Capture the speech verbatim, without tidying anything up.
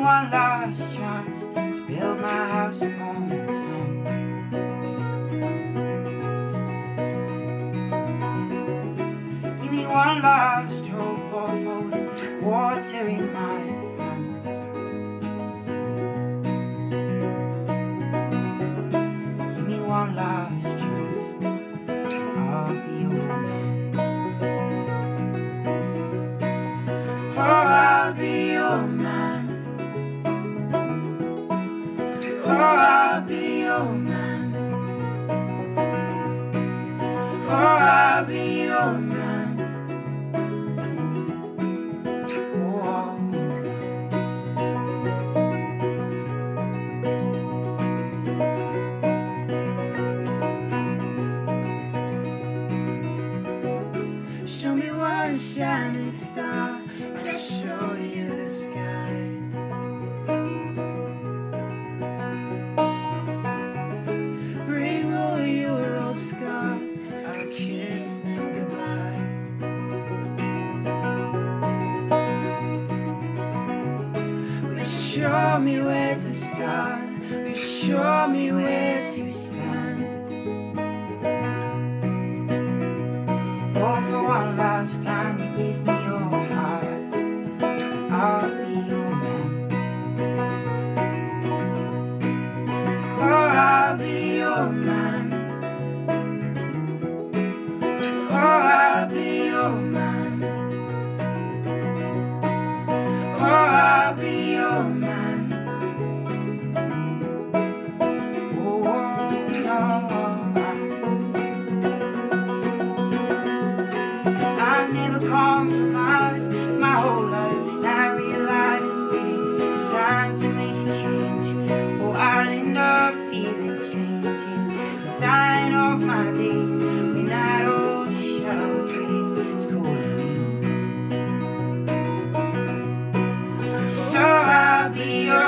one last chance to build my house upon the sand. Give me one last hope of holding water in my hands. Give me one last chance, I'll be your man. Oh, I'll be your man. Oh, I'll be your man. Oh, I'll be your man. Show me one shining star, and I'll show you the sky. Bring all your old scars, I'll kiss them goodbye. Will show me where to start, will show me where to stand. Oh, for one last time you give me your heart, I'll be your man. Oh, I'll be your man. Oh, I'll be your man. Oh, I'll be your man. Oh, no. I never compromised my whole life, and I realize that it's time to make a change, or I'll end up feeling strange in the dying of my days, when that old shallow grave is calling. So I'll be your